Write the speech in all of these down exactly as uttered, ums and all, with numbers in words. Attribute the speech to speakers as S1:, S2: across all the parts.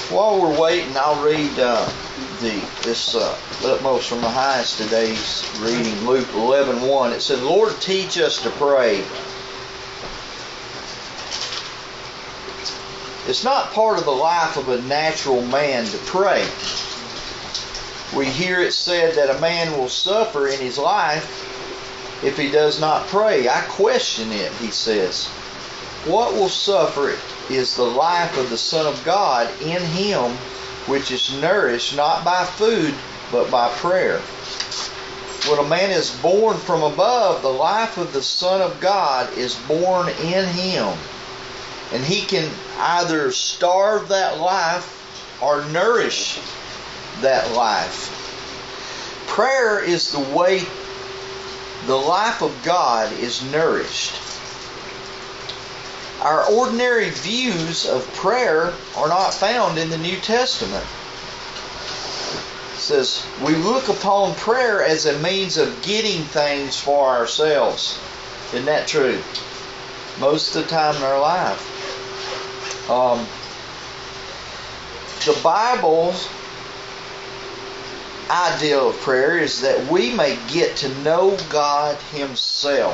S1: While we're waiting, I'll read uh, the this uh, utmost from the highest today's reading, Luke eleven one. It says, "Lord, teach us to pray." It's not part of the life of a natural man to pray. We hear it said that a man will suffer in his life if he does not pray. I question it, he says. What will suffer is the life of the Son of God in him, which is nourished not by food, but by prayer. When a man is born from above, the life of the Son of God is born in him. And he can either starve that life or nourish that life. Prayer is the way the life of God is nourished. Our ordinary views of prayer are not found in the New Testament. It says, we look upon prayer as a means of getting things for ourselves. Isn't that true? Most of the time in our life. Um, the Bible's idea of prayer is that we may get to know God Himself.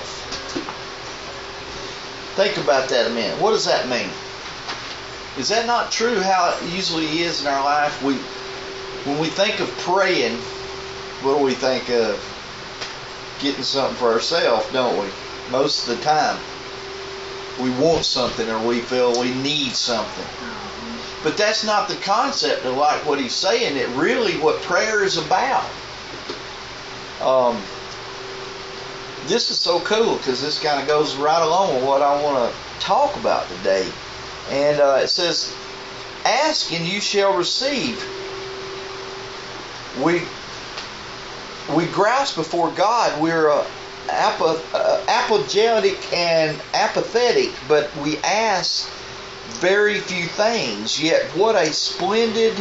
S1: Think about that a minute. What does that mean? Is that not true how it usually is in our life? We, when we think of praying, what do we think of? Getting something for ourselves, don't we? Most of the time. We want something or we feel we need something. But that's not the concept of like what he's saying. It really what prayer is about. Um, this is so cool because this kind of goes right along with what I want to talk about today. And uh, it says, ask and you shall receive. We we grouse before God. We're uh, apath- uh, apologetic and apathetic, but we ask very few things. Yet what a splendid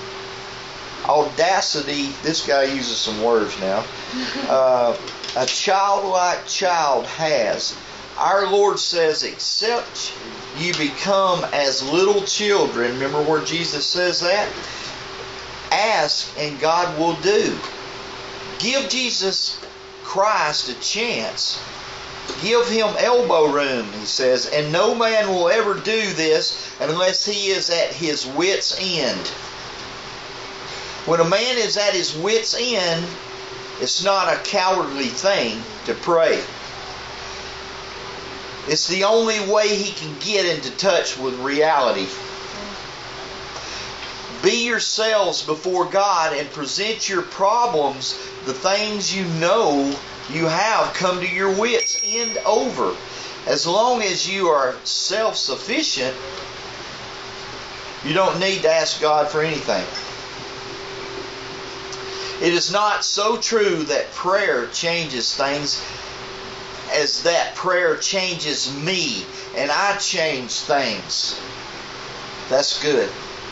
S1: audacity. This guy uses some words now. Uh, a childlike child has. Our Lord says, except you become as little children. Remember where Jesus says that? Ask and God will do. Give Jesus Christ a chance. Give Him elbow room, He says, and no man will ever do this unless he is at his wit's end. When a man is at his wit's end, it's not a cowardly thing to pray. It's the only way he can get into touch with reality. Be yourselves before God and present your problems, the things you know you have come to your wits' end over. As long as you are self-sufficient, you don't need to ask God for anything. It is not so true that prayer changes things as that prayer changes me and I change things. That's good.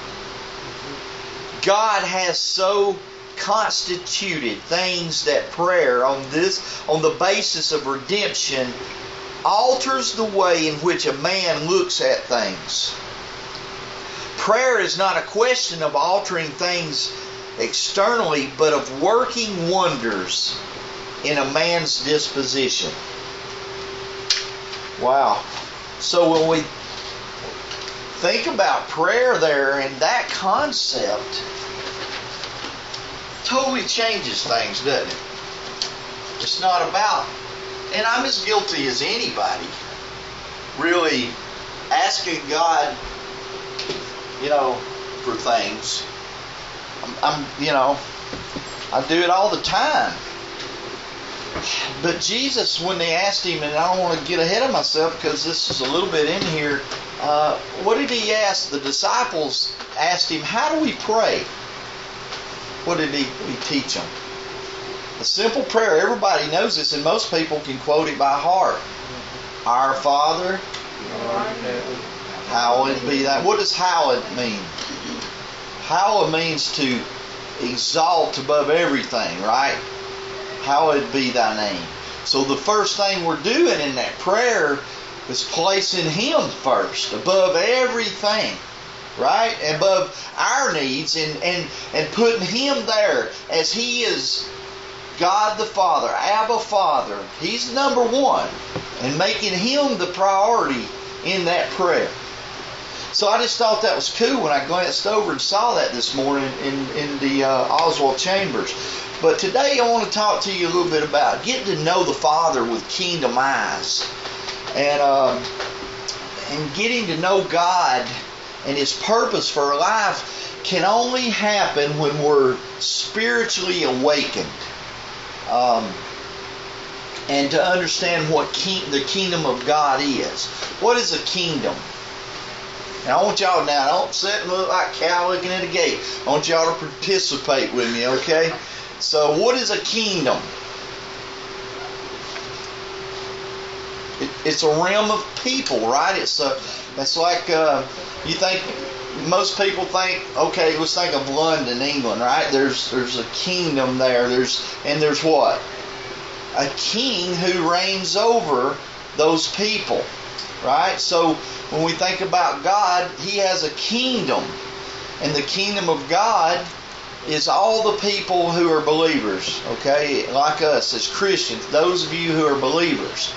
S1: God has so constituted things that prayer on this on the basis of redemption alters the way in which a man looks at things. Prayer is not a question of altering things externally, but of working wonders in a man's disposition. Wow. So when we think about prayer there and that concept, totally changes things, doesn't it? It's not about, and I'm as guilty as anybody, really asking God, you know, for things. I'm, I'm, you know, I do it all the time. But Jesus, when they asked Him, and I don't want to get ahead of myself because this is a little bit in here, uh, what did He ask? The disciples asked Him, how do we pray? What did he, he teach them? A simple prayer. Everybody knows this, and most people can quote it by heart. Our Father, hallowed be thy. What does hallowed mean? Hallowed means to exalt above everything, right? Hallowed be thy name. So the first thing we're doing in that prayer is placing Him first, above everything. right? Above our needs, and, and, and putting Him there as He is God the Father, Abba Father. He's number one, and making Him the priority in that prayer. So I just thought that was cool when I glanced over and saw that this morning in, in the uh, Oswald Chambers. But today I want to talk to you a little bit about getting to know the Father with kingdom eyes. And, um, and getting to know God and His purpose for our life can only happen when we're spiritually awakened. Um, and to understand what king, the kingdom of God is. What is a kingdom? And I want y'all now, don't sit and look like a cow looking at a gate. I want y'all to participate with me, okay? So what is a kingdom? It, it's a realm of people, right? It's a, it's like, uh, you think, most people think, okay, let's think of London, England, right? There's there's a kingdom there. There's and there's what? A king who reigns over those people, right? So when we think about God, He has a kingdom, and the kingdom of God is all the people who are believers, okay, like us as Christians, those of you who are believers.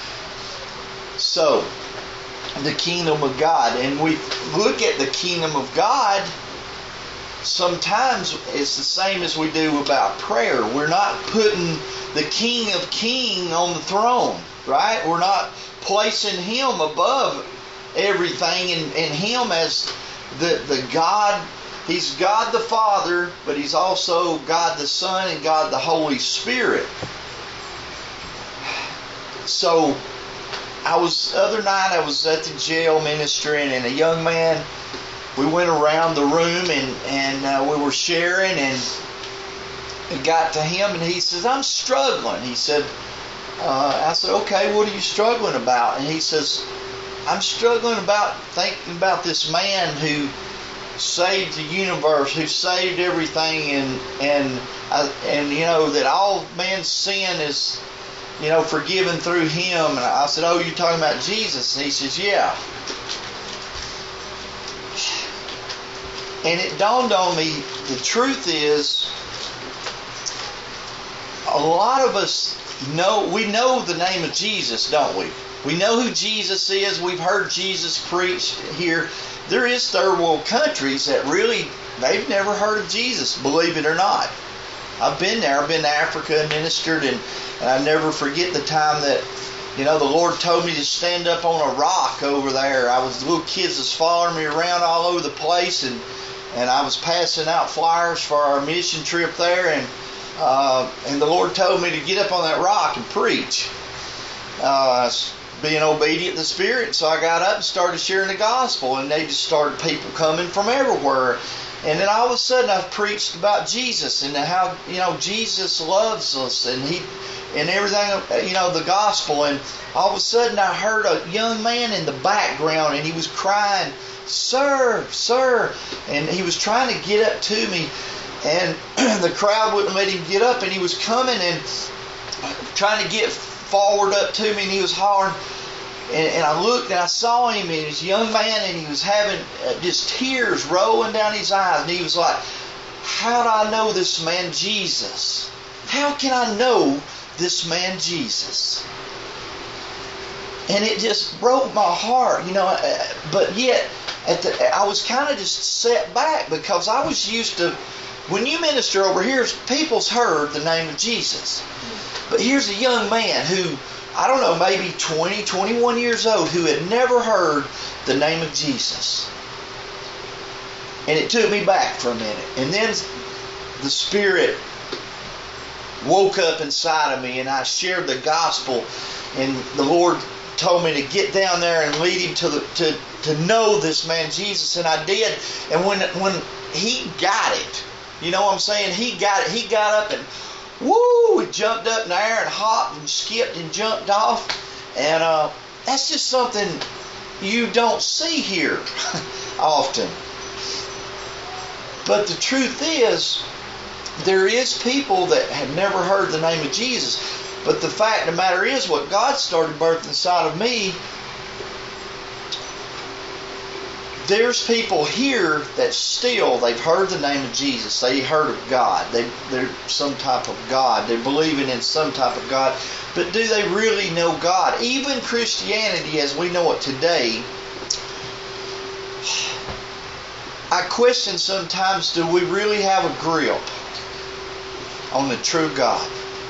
S1: So the kingdom of God, and we look at the kingdom of God, sometimes it's the same as we do about prayer. We're not putting the King of Kings on the throne, right? We're not placing Him above everything, and, and Him as the, the God. He's God the Father, but He's also God the Son and God the Holy Spirit. So I was, other night I was at the jail ministering, and a young man, we went around the room and, and uh, we were sharing, and it got to him, and he says, I'm struggling. He said, uh, I said, okay, what are you struggling about? And he says, I'm struggling about thinking about this man who saved the universe, who saved everything, and, and, uh, and you know, that all man's sin is, you know, forgiven through Him. And I said, oh, you're talking about Jesus? And he says, yeah. And it dawned on me, the truth is, a lot of us know, we know the name of Jesus, don't we? We know who Jesus is. We've heard Jesus preach here. There is third world countries that really, they've never heard of Jesus, believe it or not. I've been there. I've been to Africa and ministered, and, and I never forget the time that, you know, the Lord told me to stand up on a rock over there. I was, little kids was following me around all over the place, and, and I was passing out flyers for our mission trip there, and uh, and the Lord told me to get up on that rock and preach. Uh, being obedient to the Spirit, so I got up and started sharing the gospel, and they just started people coming from everywhere. And then all of a sudden I preached about Jesus and how, you know, Jesus loves us, and He and everything, you know, the gospel. And all of a sudden I heard a young man in the background, and he was crying, sir, sir. And he was trying to get up to me, and the crowd wouldn't let him get up, and he was coming and trying to get forward up to me, and he was hollering. And, and I looked and I saw him, and he was a young man, and he was having uh, just tears rolling down his eyes. And he was like, how do I know this man Jesus? How can I know this man Jesus? And it just broke my heart, you know. Uh, but yet, at the, I was kind of just set back, because I was used to, when you minister over here, people's heard the name of Jesus. But here's a young man who, I don't know, maybe twenty, twenty-one years old, who had never heard the name of Jesus. And it took me back for a minute. And then the Spirit woke up inside of me, and I shared the gospel, and the Lord told me to get down there and lead him to the to, to know this man Jesus, and I did. And when when he got it, you know what I'm saying? He got it. He got up and woo, he jumped up in the air and hopped and skipped and jumped off. And uh, that's just something you don't see here often. But the truth is, there is people that have never heard the name of Jesus. But the fact of the matter is, what God started birthing inside of me there's people here that still, they've heard the name of Jesus. They heard of God. They, they're some type of God. They're believing in some type of God. But do they really know God? Even Christianity as we know it today, I question sometimes, do we really have a grip on the true God?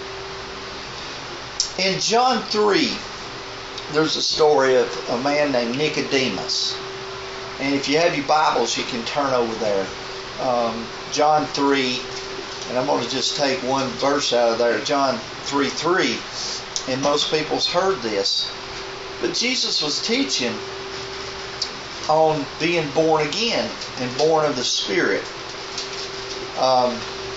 S1: In John three, there's a story of a man named Nicodemus. And if you have your Bibles, you can turn over there. Um, John three, and I'm going to just take one verse out of there. John three three. And most people's heard this. But Jesus was teaching on being born again and born of the Spirit. Um,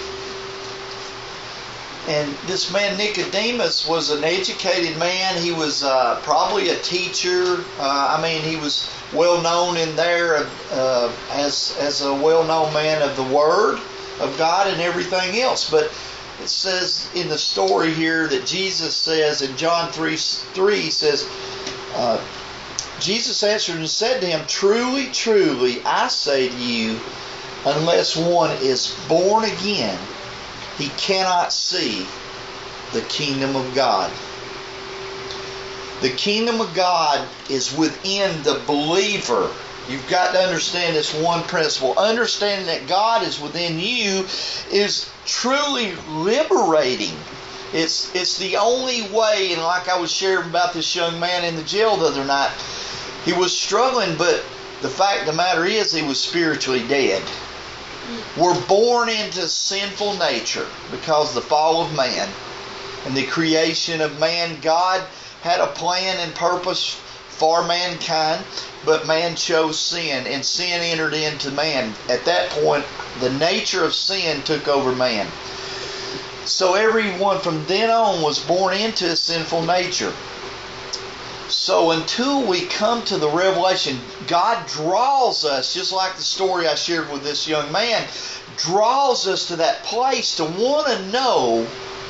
S1: and this man Nicodemus was an educated man. He was uh, probably a teacher. Uh, I mean, he was well known in there uh, as as a well known man of the Word of God and everything else. But it says in the story here that Jesus says in John three three, he says, uh, Jesus answered and said to him, "Truly, truly, I say to you, unless one is born again, he cannot see the kingdom of God." The kingdom of God is within the believer. You've got to understand this one principle. Understanding that God is within you is truly liberating. It's it's the only way, and like I was sharing about this young man in the jail the other night, he was struggling, but the fact of the matter is he was spiritually dead. We're born into sinful nature because of the fall of man and the creation of man. God had a plan and purpose for mankind, but man chose sin, and sin entered into man. At that point, the nature of sin took over man. So everyone from then on was born into a sinful nature. So until we come to the revelation, God draws us, just like the story I shared with this young man, draws us to that place to want to know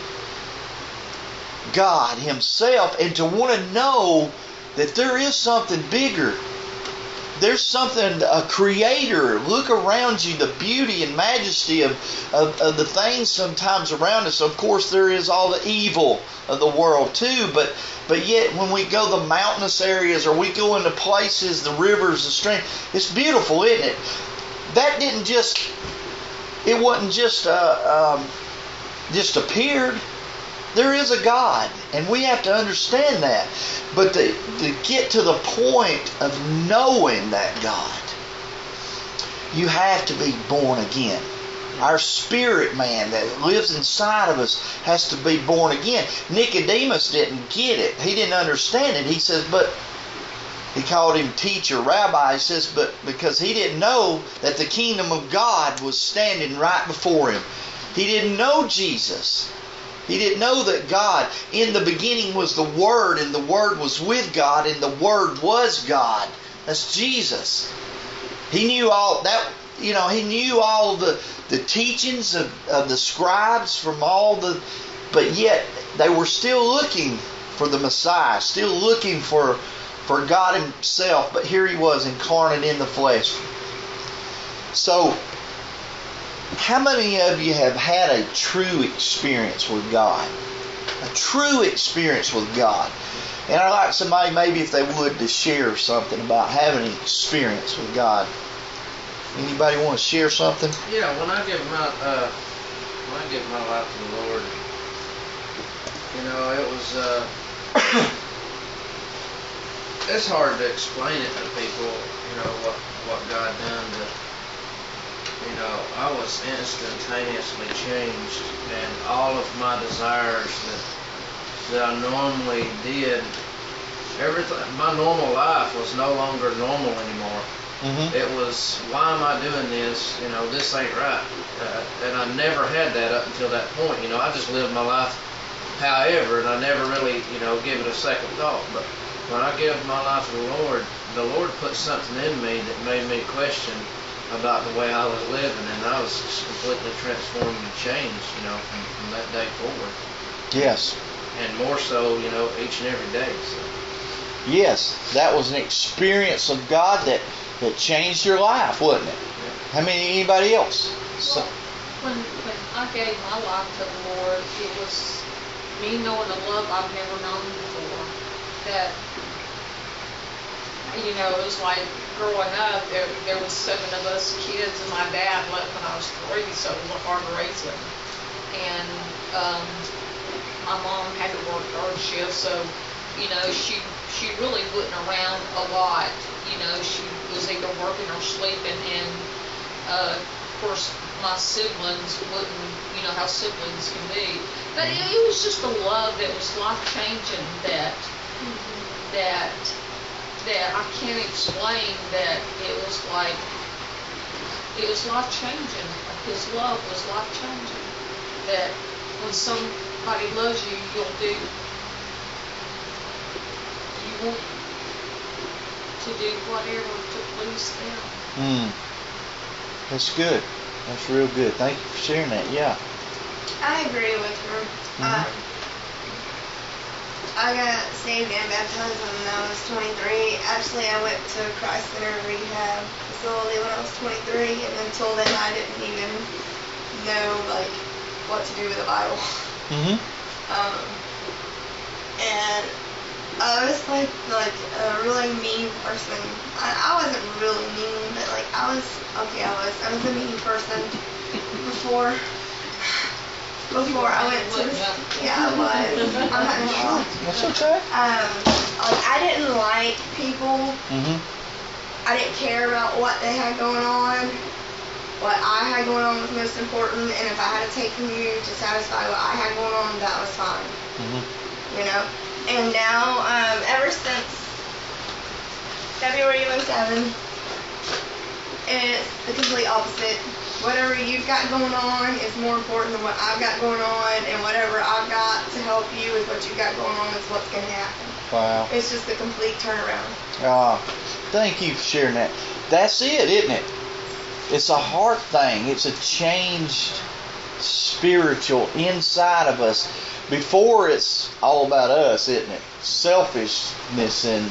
S1: God Himself and to want to know that there is something bigger. There's something, a creator. Look around you, the beauty and majesty of, of, of the things sometimes around us. Of course, there is all the evil of the world too, but but yet when we go to the mountainous areas or we go into places, the rivers, the streams, it's beautiful, isn't it? That didn't just, it wasn't just uh, um, just appeared. There is a God, and we have to understand that. But to, to get to the point of knowing that God, you have to be born again. Our spirit man that lives inside of us has to be born again. Nicodemus didn't get it. He didn't understand it. He says, but he called him teacher, rabbi. He says, but because he didn't know that the kingdom of God was standing right before him. He didn't know Jesus. He didn't know that God, in the beginning was the Word, and the Word was with God, and the Word was God. That's Jesus. He knew all that, you know, he knew all the, the teachings of, of the scribes from all the, but yet they were still looking for the Messiah, still looking for, for God Himself, but here He was incarnate in the flesh. So, how many of you have had a true experience with God? A true experience with God. And I'd like somebody, maybe if they would, to share something about having an experience with God. Anybody want to share something?
S2: Yeah, when I give my uh, when I give my life to the Lord, you know, it was uh, it's hard to explain it to people. You know what what God done to. You know, I was instantaneously changed, and all of my desires that that I normally did, everything, my normal life was no longer normal anymore. Mm-hmm. It was, why am I doing this? You know, this ain't right. Uh, and I never had that up until that point. You know, I just lived my life however, and I never really, you know, give it a second thought. But when I gave my life to the Lord, the Lord put something in me that made me question about the way I was living, and I was completely transformed and changed, you know, from, from that day forward.
S1: Yes.
S2: And more so, you know, each and every day. So.
S1: Yes, that was an experience of God that It changed your life, wasn't it? How many? Anybody else? So,
S3: When when I gave my life to the Lord, it was me knowing a love I've never known before. That, you know, it was like growing up, there there was seven of us kids, and my dad left when I was three, so it was hard to raise them. And um, my mom had to work third shift, so you know she she really wasn't around a lot. You know, she was either working or sleeping, and uh, of course my siblings wouldn't, you know how siblings can be. But it, it was just a love that was life changing. That that that I can't explain. That it was like it was life changing. His love was life changing. That when somebody loves you, you'll do you want to do whatever to please them.
S1: mm, that's good. That's real good. Thank you for sharing that. Yeah.
S4: I agree with her.
S1: Mhm.
S4: Um, I got saved and baptized when I was twenty-three. Actually, I went to Christ Center Rehab Facility when I was twenty-three, and until then I didn't even know like what to do with the Bible.
S1: Mhm.
S4: Um, and I was like like a really mean person. I, I wasn't really mean, but like I was okay. I was I was a mean person before before I went to yeah I was. I'm not sure.
S1: That's okay.
S4: Um, like I didn't like people.
S1: Mhm.
S4: I didn't care about what they had going on. What I had going on was most important, and if I had to take from you to satisfy what I had going on, that was fine.
S1: Mhm.
S4: You know. And now, um, ever since February oh seven, it's the complete opposite. Whatever you've got going on is more important than what I've got going on, and whatever I've got to help you with what you've got going on is what's going to happen.
S1: Wow.
S4: It's just a complete turnaround.
S1: Ah, thank you for sharing that. That's it, isn't it? It's a heart thing. It's a changed spiritual inside of us. Before, it's all about us, isn't it? Selfishness, and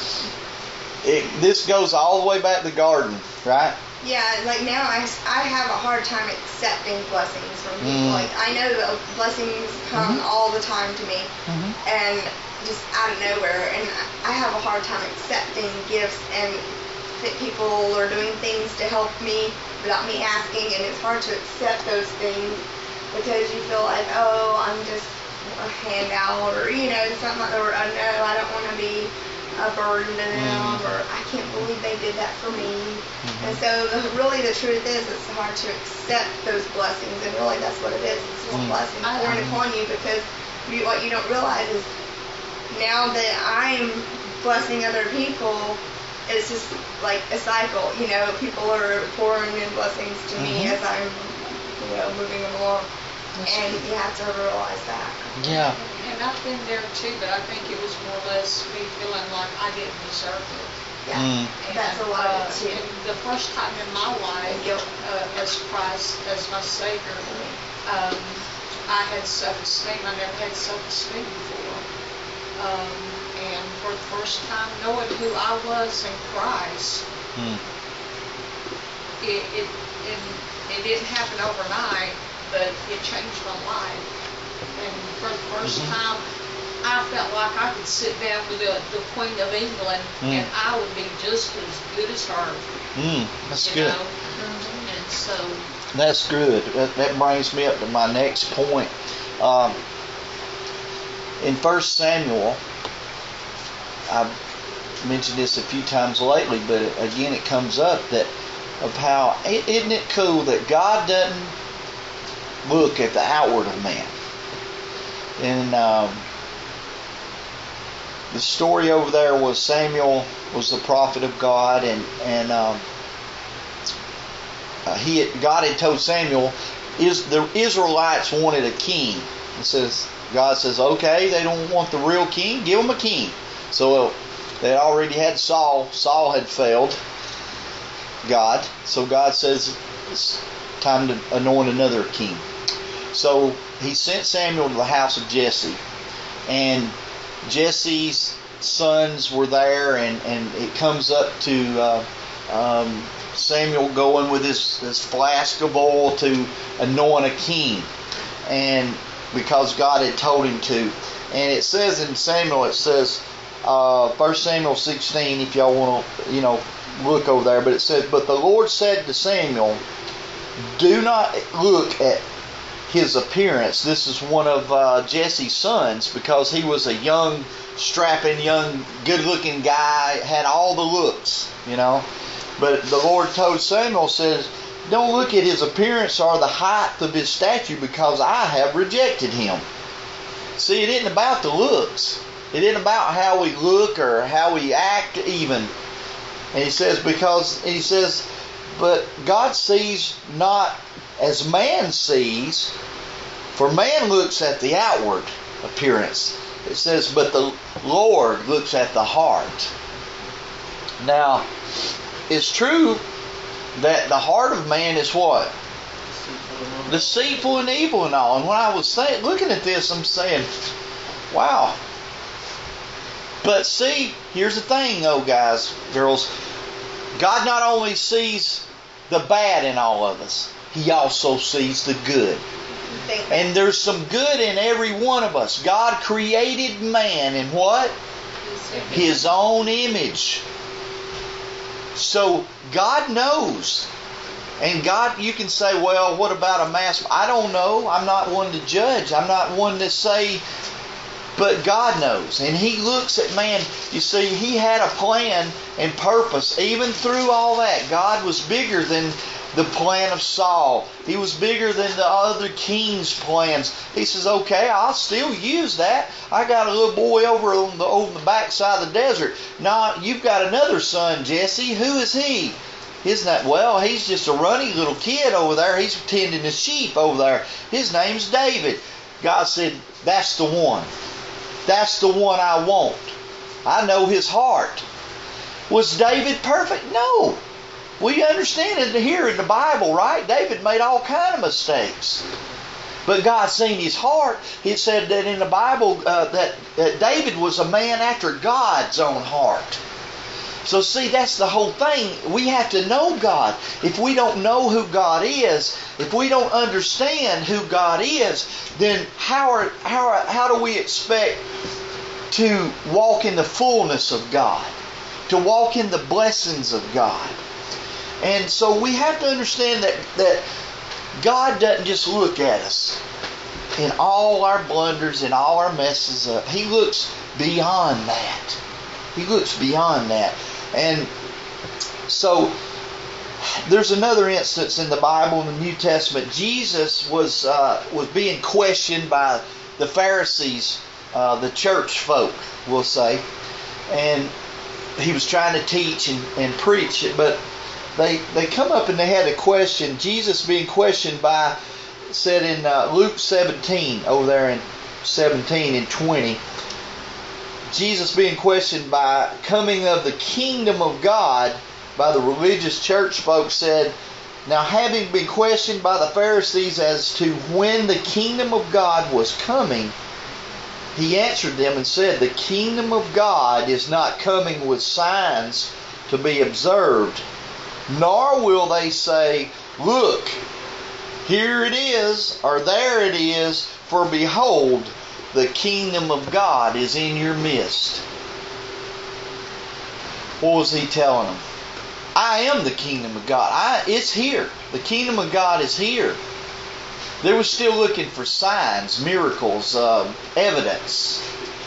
S1: it, this goes all the way back to the garden, right?
S4: Yeah, like now I, I have a hard time accepting blessings from people.
S1: Mm.
S4: Like I know that blessings come
S1: Mhm.
S4: all the time to me,
S1: Mhm.
S4: and just out of nowhere, and I have a hard time accepting gifts and that people are doing things to help me without me asking, and it's hard to accept those things because you feel like, oh, I'm just a handout, or you know, something like that, or oh, no, I don't want to be a burden to them,
S1: Mm.
S4: or I can't believe they did that for me.
S1: Mhm.
S4: And so the, really the truth is it's hard to accept those blessings, and really that's what it is. It's just
S1: Mm.
S4: blessings
S3: I-
S4: pouring upon you, because you, what you don't realize is now that I'm blessing other people, it's just like a cycle. You know, people are pouring in blessings to me
S1: Mhm.
S4: as I'm, you know, moving them along, and you have to realize that.
S1: Yeah.
S3: And I've been there too, but I think it was more or less me feeling like I didn't deserve it.
S4: Yeah,
S1: Mm.
S4: that's a
S3: And,
S4: lot of
S3: uh,
S4: it too.
S3: and the first time in my life,
S4: Guilt.
S3: uh, as Christ, as my Savior, um, I had self-esteem. I never had self-esteem before. Um, and for the first time, knowing who I was in Christ,
S1: Mm.
S3: it it it, it didn't happen overnight, but it changed my life. And for the first
S1: Mhm.
S3: time, I felt like I could sit down with the, the Queen of England,
S1: Mm.
S3: and I would be just as good as her.
S1: Mm. That's
S3: You
S1: good.
S3: know? And so,
S1: That's good. That, that brings me up to my next point. Um, in First Samuel, I've mentioned this a few times lately, but again it comes up that of how, isn't it cool that God doesn't look at the outward of man? And um, the story over there was Samuel was the prophet of God, and and um, uh, he had, God had told Samuel, is the Israelites wanted a king. It says God says, okay, they don't want the real king, give them a king. So they already had Saul. Saul had failed God, so God says it's time to anoint another king. So he sent Samuel to the house of Jesse, and Jesse's sons were there, and, and it comes up to uh, um, Samuel going with his, his flask of oil to anoint a king, and because God had told him to. And it says in Samuel, it says, uh, First Samuel sixteen, if y'all want to, you know, look over there, but it says, but the Lord said to Samuel, do not look at his appearance. This is one of uh, Jesse's sons, because he was a young, strapping, young, good-looking guy, had all the looks, you know. But the Lord told Samuel, says, don't look at his appearance or the height of his stature, because I have rejected him. See, it isn't about the looks. It isn't about how we look or how we act even. And he says, because, and he says, but God sees not as man sees, for man looks at the outward appearance. It says, but the Lord looks at the heart. Now, it's true that the heart of man is what? Deceitful and evil and all. And when I was saying, looking at this, I'm saying, wow. But see, here's the thing though, guys, girls. God not only sees the bad in all of us, He also sees the good. And there's some good in every one of us. God created man in what? His own image. So God knows. And God, you can say, well, what about a mass? I don't know. I'm not one to judge. I'm not one to say, but God knows. And He looks at man. You see, He had a plan and purpose. Even through all that, God was bigger than the plan of Saul. He was bigger than the other king's plans. He says, okay, I'll still use that. I got a little boy over on the, over the backside of the desert. Now, you've got another son, Jesse. Who is he? His name, well, he's just a runny little kid over there. He's tending the sheep over there. His name's David. God said, that's the one. That's the one I want. I know his heart. Was David perfect? No. We understand it here in the Bible, right? David made all kind of mistakes. But God seen his heart. It said that in the Bible uh, that, that David was a man after God's own heart. So see, that's the whole thing. We have to know God. If we don't know who God is, if we don't understand who God is, then how are, how are, how do we expect to walk in the fullness of God? To walk in the blessings of God? And so we have to understand that, that God doesn't just look at us in all our blunders and all our messes up. He looks beyond that. He looks beyond that. And so there's another instance in the Bible in the New Testament. Jesus was uh, was being questioned by the Pharisees, uh, the church folk, we'll say. And He was trying to teach and, and preach it, but They they come up and they had a question. Jesus being questioned by, said in uh, Luke seventeen, over there in seventeen and twenty, Jesus being questioned by coming of the kingdom of God by the religious church folks, said, now having been questioned by the Pharisees as to when the kingdom of God was coming, He answered them and said, the kingdom of God is not coming with signs to be observed, nor will they say, look, here it is, or there it is, for behold, the kingdom of God is in your midst. What was He telling them? I am the kingdom of God. I, it's here. The kingdom of God is here. They were still looking for signs, miracles, uh, evidence.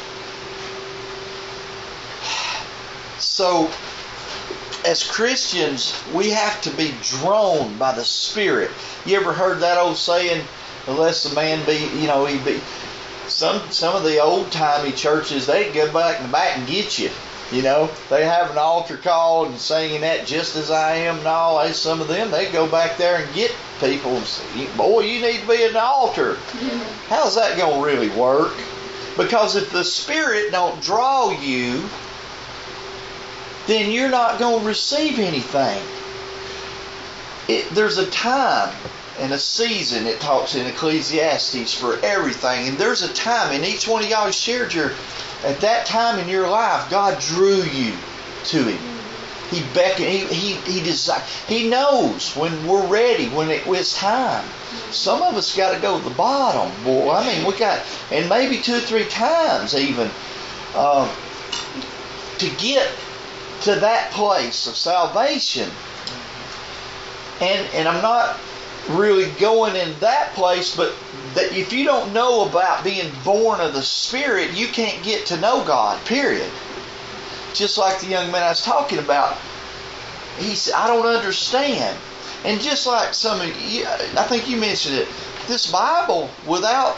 S1: So, as Christians, we have to be drawn by the Spirit. You ever heard that old saying, unless a man be, you know, he be... Some some of the old-timey churches, they go back in the back and get you. You know, they have an altar call and singing that just as I am and all. They, some of them, they go back there and get people and say, boy, you need to be at the altar. How's that going to really work? Because if the Spirit don't draw you, then you're not going to receive anything. It, there's a time and a season, it talks in Ecclesiastes, for everything. And there's a time, and each one of y'all shared your, at that time in your life, God drew you to Him. He beckons. He he he desires. He knows when we're ready, when it, when it's time. Some of us got to go to the bottom, boy. I mean, we got, and maybe two or three times even, uh, to get to that place of salvation. And and I'm not really going in that place, but that if you don't know about being born of the Spirit, you can't get to know God, period. Just like the young man I was talking about, he said, I don't understand. And just like some of you, I think you mentioned it, this Bible, without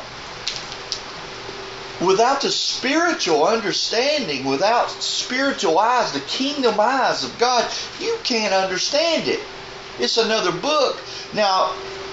S1: without the spiritual understanding, without spiritual eyes, the kingdom eyes of God, you can't understand it. It's another book. Now,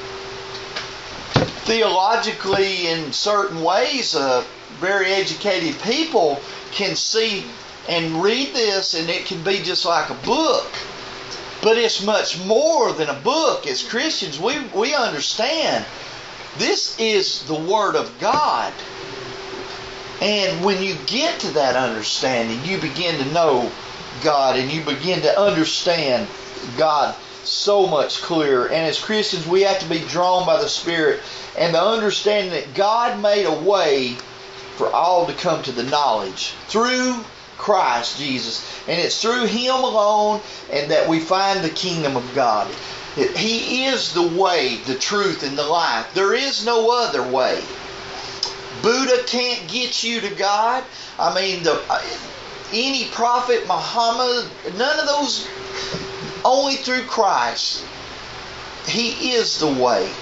S1: theologically, in certain ways, uh, very educated people can see and read this, and it can be just like a book. But it's much more than a book. As Christians, we, we understand this is the Word of God. And when you get to that understanding, you begin to know God, and you begin to understand God so much clearer. And as Christians, we have to be drawn by the Spirit and the understanding that God made a way for all to come to the knowledge through Christ Jesus. And it's through Him alone and that we find the kingdom of God. He is the way, the truth, and the life. There is no other way. Buddha can't get you to God. I mean, the any prophet, Muhammad, none of those. Only through Christ. He is the way.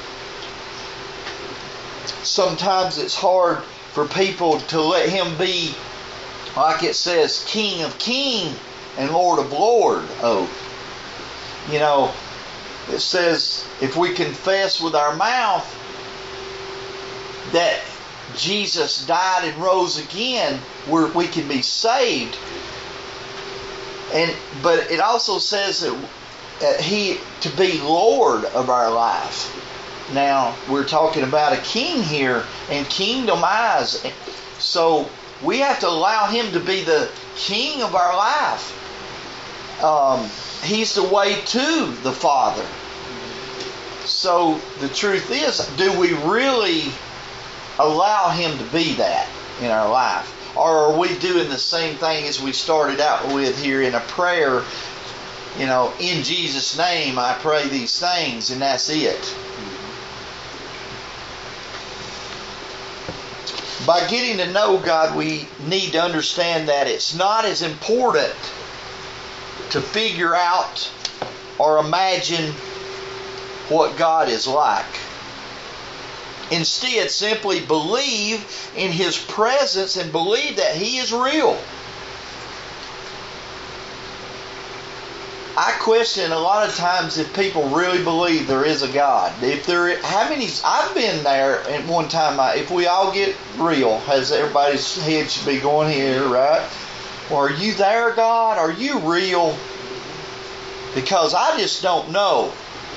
S1: Sometimes it's hard for people to let Him be, like it says, King of Kings and Lord of Lords. Oh, you know, it says if we confess with our mouth that Jesus died and rose again, we're, we can be saved. And but it also says that uh, He to be Lord of our life. Now we're talking about a king here and kingdom eyes. So we have to allow Him to be the king of our life. Um, he's the way to the Father. So the truth is, do we really allow Him to be that in our life? Or are we doing the same thing as we started out with here in a prayer? You know, in Jesus' name I pray these things, and that's it. By getting to know God, we need to understand that it's not as important to figure out or imagine what God is like. Instead, simply believe in His presence and believe that He is real. I question a lot of times if people really believe there is a God. If there, how many? I've been there at one time. I, if we all get real, as everybody's head should be going here, right? Well, are you there, God? Are you real? Because I just don't know.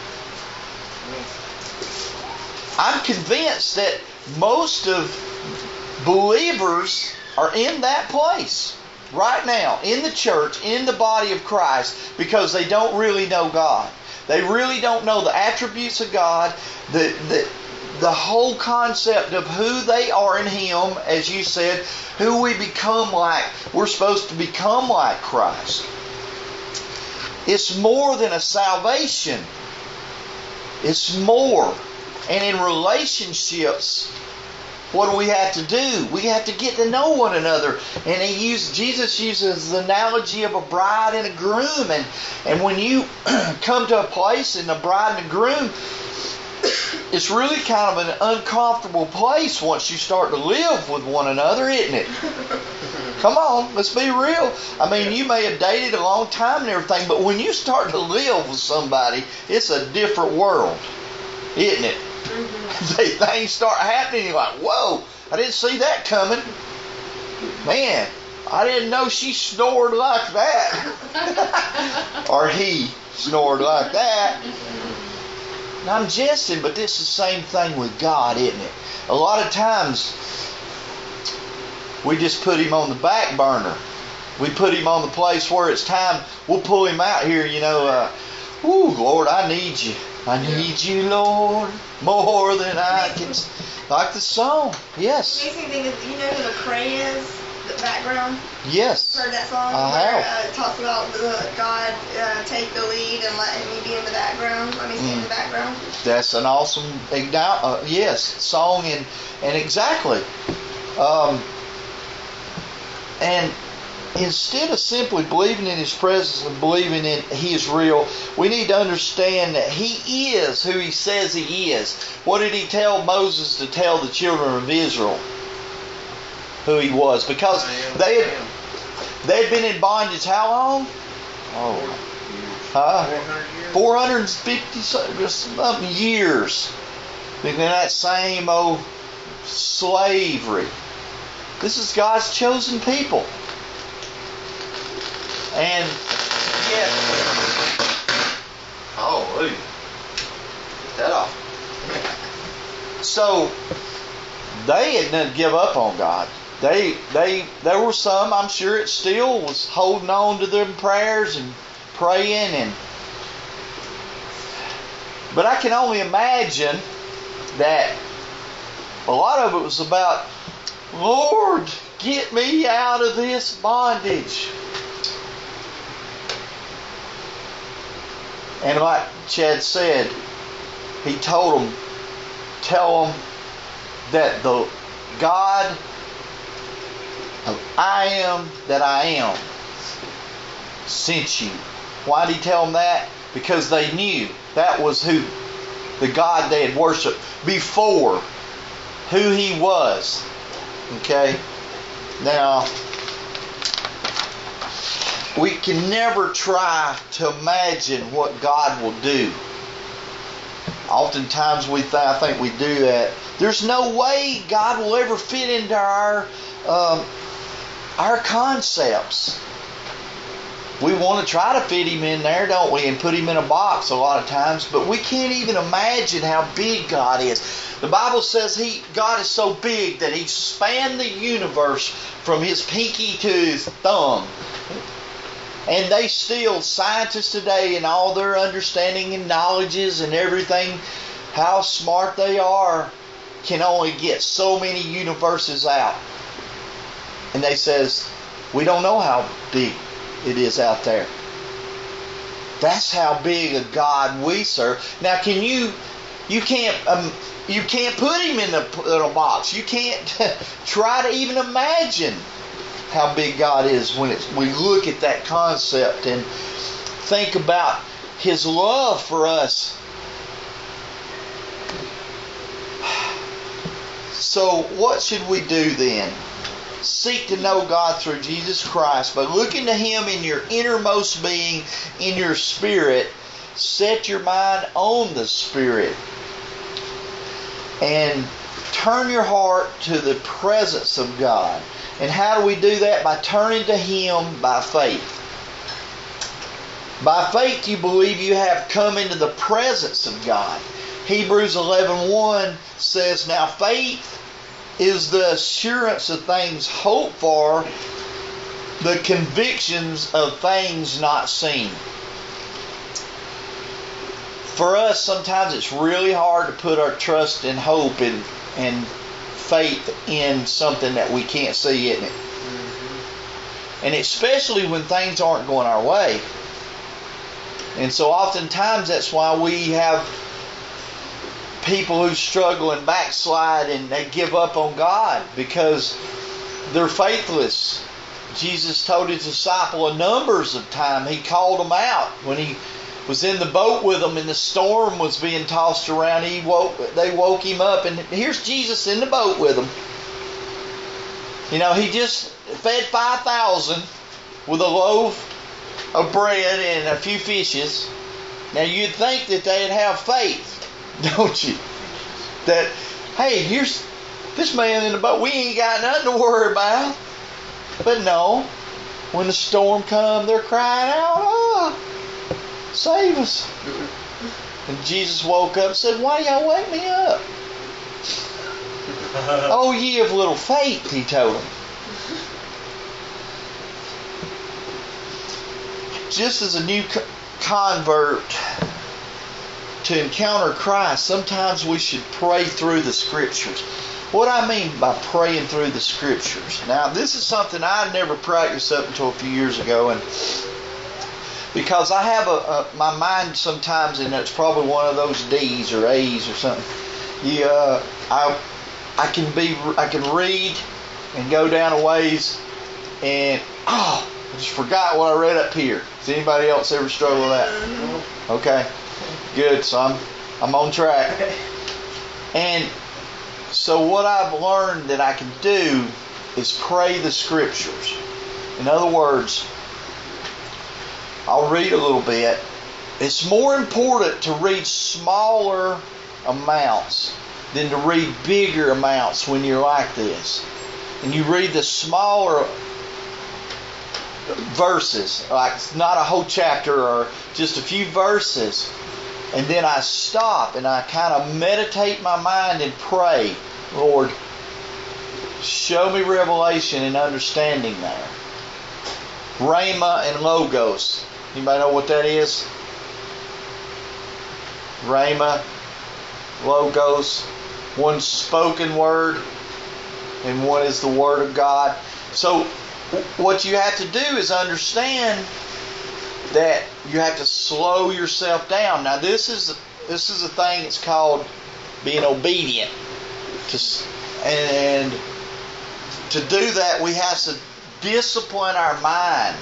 S1: I'm convinced that most of believers are in that place right now, in the church, in the body of Christ, because they don't really know God. They really don't know the attributes of God, the, the, the whole concept of who they are in Him, as you said, who we become like. We're supposed to become like Christ. It's more than a salvation. It's more. And in relationships, what do we have to do? We have to get to know one another. And he used, Jesus uses the analogy of a bride and a groom. And, and when you come to a place and the bride and the groom, it's really kind of an uncomfortable place once you start to live with one another, isn't it? Come on, let's be real. I mean, you may have dated a long time and everything, but when you start to live with somebody, it's a different world, isn't it? Mm-hmm. Things start happening, you're like, whoa, I didn't see that coming. Man, I didn't know she snored like that. Or he snored like that. And I'm jesting, but this is the same thing with God, isn't it? A lot of times, we just put Him on the back burner. We put him on the place where it's time. We'll pull him out here, you know. Uh, Woo, Lord, I need you. I need you, Lord, more than I can. Like the song, yes.
S4: The amazing thing is, you know who Lecrae is? The background?
S1: Yes.
S4: Heard that song?
S1: I
S4: where,
S1: have.
S4: Uh, it talks about the, God uh, take the lead and letting me be in the background. Let me sing
S1: Mm.
S4: in the background.
S1: That's an awesome, uh, yes, song, and and exactly. Um, and instead of simply believing in His presence and believing in He is real, we need to understand that He is who He says He is. What did He tell Moses to tell the children of Israel? Who He was. Because they had, they had been in bondage how long? Oh, huh? four hundred fifty something years. In that same old slavery. This is God's chosen people. And yet, hallelujah. Get that off. So they had not give up on God. They they there were some, I'm sure it still was holding on to their prayers and praying, and but I can only imagine that a lot of it was about, Lord, get me out of this bondage. And like Chad said, he told them, tell them that the God of I am that I am sent you. Why did he tell them that? Because they knew that was who the God they had worshipped before, who He was. Okay? Now, we can never try to imagine what God will do. Oftentimes we th- I think we do that. There's no way God will ever fit into our um, our concepts. We want to try to fit Him in there, don't we, and put Him in a box a lot of times, but we can't even imagine how big God is. The Bible says He, God is so big that He spanned the universe from His pinky to His thumb. And they still, scientists today, in all their understanding and knowledges and everything, how smart they are, can only get so many universes out. And they says, we don't know how big it is out there. That's how big a God we serve. Now, can you? You can't. Um, you can't put Him in a, in a box. You can't try to even imagine how big God is when it's, we look at that concept and think about His love for us. So, what should we do then? Seek to know God through Jesus Christ by looking to Him in your innermost being, in your spirit. Set your mind on the Spirit. And turn your heart to the presence of God. And how do we do that? By turning to Him by faith. By faith you believe you have come into the presence of God. Hebrews eleven one says, now faith is the assurance of things hoped for, the convictions of things not seen. For us, sometimes it's really hard to put our trust and hope and, and faith in something that we can't see, isn't it? Mm-hmm. And especially when things aren't going our way. And so oftentimes that's why we have people who struggle and backslide and they give up on God because they're faithless. Jesus told His disciple a numbers of times. He called them out when He was in the boat with them and the storm was being tossed around. He woke. They woke Him up, and here's Jesus in the boat with them. You know, He just fed five thousand with a loaf of bread and a few fishes. Now you'd think that they'd have faith, don't you? That, hey, here's this man in the boat. We ain't got nothing to worry about. But no, when the storm come, they're crying out, oh, save us. And Jesus woke up and said, why y'all wake me up? Oh, ye of little faith, He told them. just as a new co- convert to encounter Christ, sometimes we should pray through the Scriptures. What I mean by praying through the Scriptures. Now, this is something I never practiced up until a few years ago, and because I have a, a my mind sometimes, and it's probably one of those D's or A's or something. Yeah, uh, I I can be I can read and go down a ways, and oh, I just forgot what I read up here. Does anybody else ever struggle with that? Okay, good. So I'm I'm on track. And so what I've learned that I can do is pray the Scriptures. In other words, I'll read a little bit. It's more important to read smaller amounts than to read bigger amounts when you're like this. And you read the smaller verses, like not a whole chapter or just a few verses, and then I stop and I kind of meditate my mind and pray, Lord, show me revelation and understanding there. Rhema and Logos. Anybody know what that is? Rhema, Logos, one spoken word and one is the Word of God. So what you have to do is understand that you have to slow yourself down. Now this is this is a thing that's called being obedient. To, and to do that we have to discipline our mind.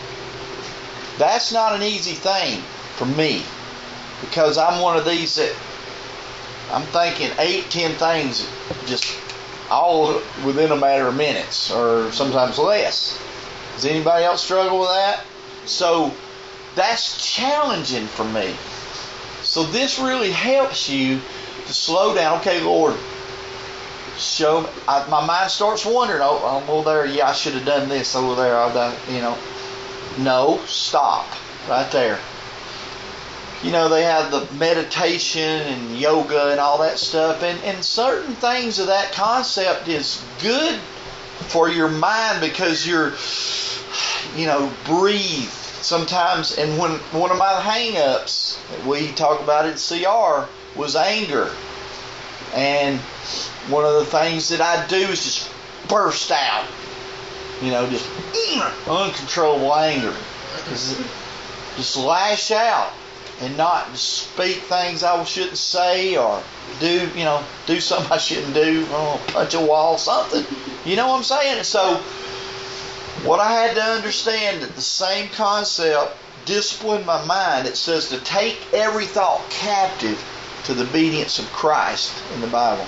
S1: That's not an easy thing for me, because I'm one of these that I'm thinking eight, ten things just all within a matter of minutes or sometimes less. Does anybody else struggle with that? So that's challenging for me. So this really helps you to slow down. Okay, Lord, show me. I, my mind starts wondering, oh, oh, well, there, yeah, I should have done this over there. I've done, you know. No, stop right there. You know, they have the meditation and yoga and all that stuff, and, and certain things of that concept is good for your mind because you're, you know, breathe sometimes. And when one of my hang-ups, we talk about it in C R, was anger. And one of the things that I do is just burst out. You know, just uncontrollable anger. Just, just lash out and not speak things I shouldn't say or do, you know, do something I shouldn't do, oh, punch a wall, something. You know what I'm saying? And so what I had to understand, that the same concept, discipline my mind. It says to take every thought captive to the obedience of Christ in the Bible.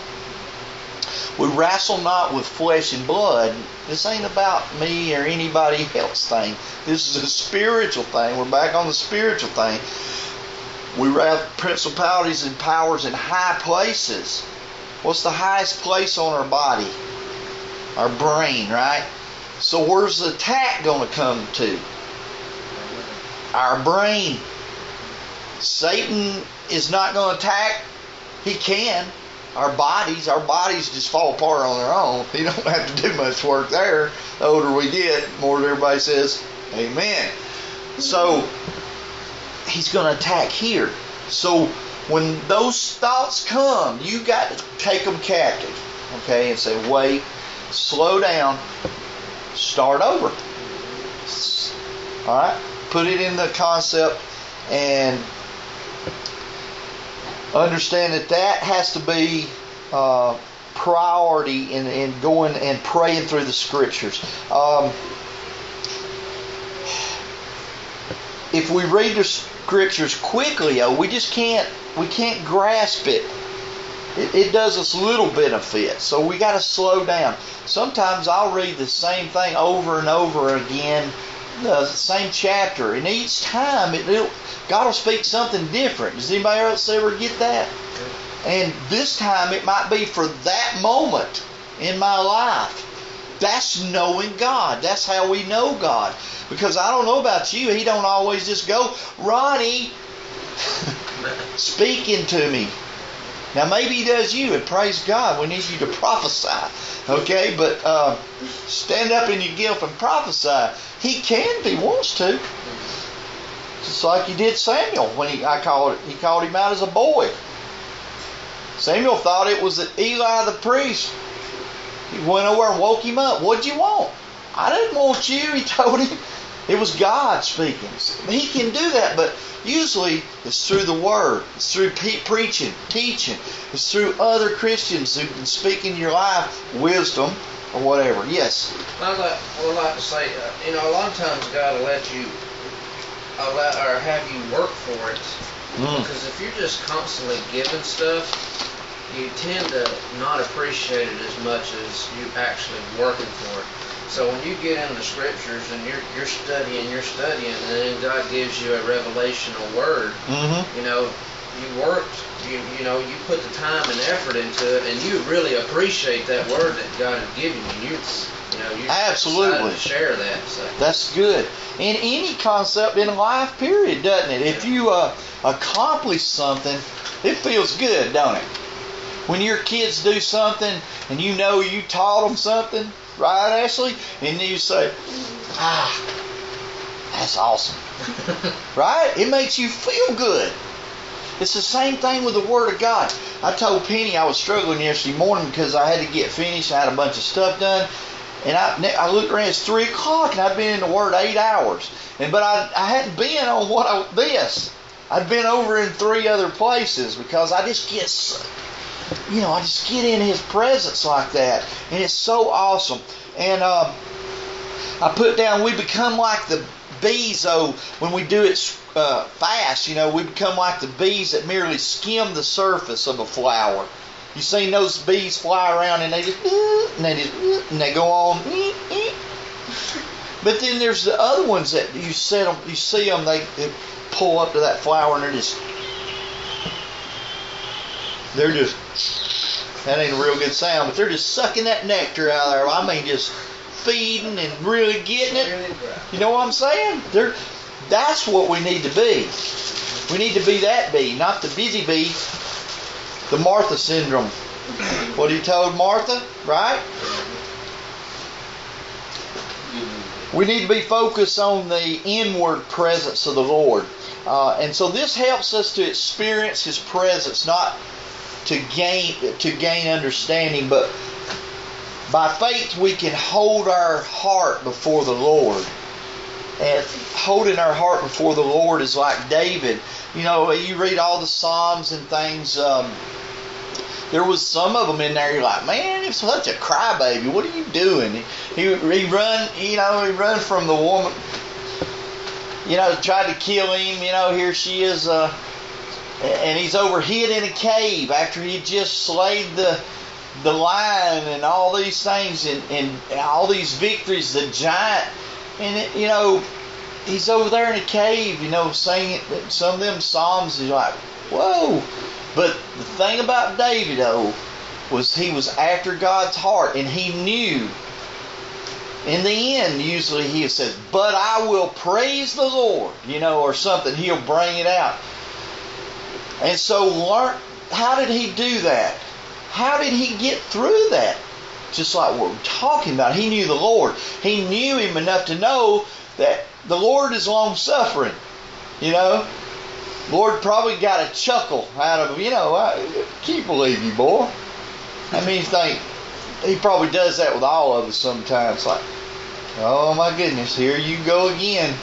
S1: We wrestle not with flesh and blood. This ain't about me or anybody else thing. This is a spiritual thing. We're back on the spiritual thing. We have principalities and powers in high places. What's the highest place on our body? Our brain, right? So where's the attack going to come to? Our brain. Satan is not going to attack. He can. Our bodies, our bodies just fall apart on their own. You don't have to do much work there. The older we get, the more everybody says, amen. So, he's going to attack here. So, when those thoughts come, you got to take them captive. Okay, and say, wait, slow down, start over. Alright? Put it in the concept and understand that that has to be uh, priority in, in going and praying through the Scriptures. Um, if we read the Scriptures quickly, oh, we just can't we can't grasp it. It, it does us little benefit, so we got to slow down. Sometimes I'll read the same thing over and over again, the same chapter, and each time it, it'll, God will speak something different. Does anybody else ever get that? And this time it might be for that moment in my life. That's knowing God. That's how we know God. Because I don't know about you, He don't always just go, Ronnie, speaking to me. Now maybe He does you, and praise God, we need you to prophesy. Okay, but uh, stand up in your gift and prophesy. He can if He wants to. Just like he did Samuel when he I called it, he called him out as a boy. Samuel thought it was Eli the priest. He went over and woke him up. What'd you want? I didn't want you, he told him. It was God speaking. He can do that, but usually it's through the Word. It's through pe- preaching, teaching. It's through other Christians who can speak in your life wisdom or whatever. Yes?
S2: I like, would like to say, uh, you know, a lot of times God will let you, allow, or have you work for it.
S1: Mm.
S2: Because if you're just constantly giving stuff, you tend to not appreciate it as much as you actually working for it. So when you get in the scriptures and you're you're studying, you're studying, and then God gives you a revelational word,
S1: Mm-hmm.
S2: you know, you worked, you you know, you put the time and effort into it, and you really appreciate that word that God has given you. You you know, you
S1: Absolutely
S2: decided to share that. So.
S1: That's good. In any concept in life, period, doesn't it? If you uh, accomplish something, it feels good, don't it? When your kids do something and you know you taught them something, right, Ashley? And you say, ah, that's awesome. Right? It makes you feel good. It's the same thing with the Word of God. I told Penny I was struggling yesterday morning because I had to get finished. I had a bunch of stuff done. And I, I looked around, it's three o'clock and I'd been in the Word eight hours. And But I, I hadn't been on what I, this. I'd been over in three other places because I just get so, you know, I just get in His presence like that. And it's so awesome. And uh, I put down, we become like the bees, though, when we do it uh, fast. You know, we become like the bees that merely skim the surface of a flower. You seen those bees fly around and they just, and they just, and they go on. But then there's the other ones that you see them, you see them, they, they pull up to that flower and they're just, they're just, that ain't a real good sound, but they're just sucking that nectar out of there. I mean, just feeding and really getting it. You know what I'm saying? They're, that's what we need to be. We need to be that bee, not the busy bee. The Martha syndrome. What he told Martha, right? We need to be focused on the inward presence of the Lord. Uh, and so this helps us to experience His presence, not to gain to gain understanding, but by faith we can hold our heart before the Lord. And holding our heart before the Lord is like David. You know, you read all the Psalms and things. Um, there was some of them in there. You're like, man, it's such a crybaby. What are you doing? He he run, you know, he run from the woman. You know, tried to kill him. You know, here she is, uh, and he's over hid in a cave after he just slayed the the lion and all these things and, and all these victories. The giant, and it, you know. He's over there in a cave, you know, singing some of them psalms. He's like, whoa. But the thing about David, though, was he was after God's heart. And he knew, in the end, usually he says, but I will praise the Lord, you know, or something. He'll bring it out. And so, learn, how did he do that? How did he get through that? Just like what we're talking about. He knew the Lord. He knew Him enough to know that the Lord is long-suffering, you know. Lord probably got a chuckle out of him, you know. I can't believe you, boy. I mean, you think He probably does that with all of us sometimes. Like, oh my goodness, here you go again.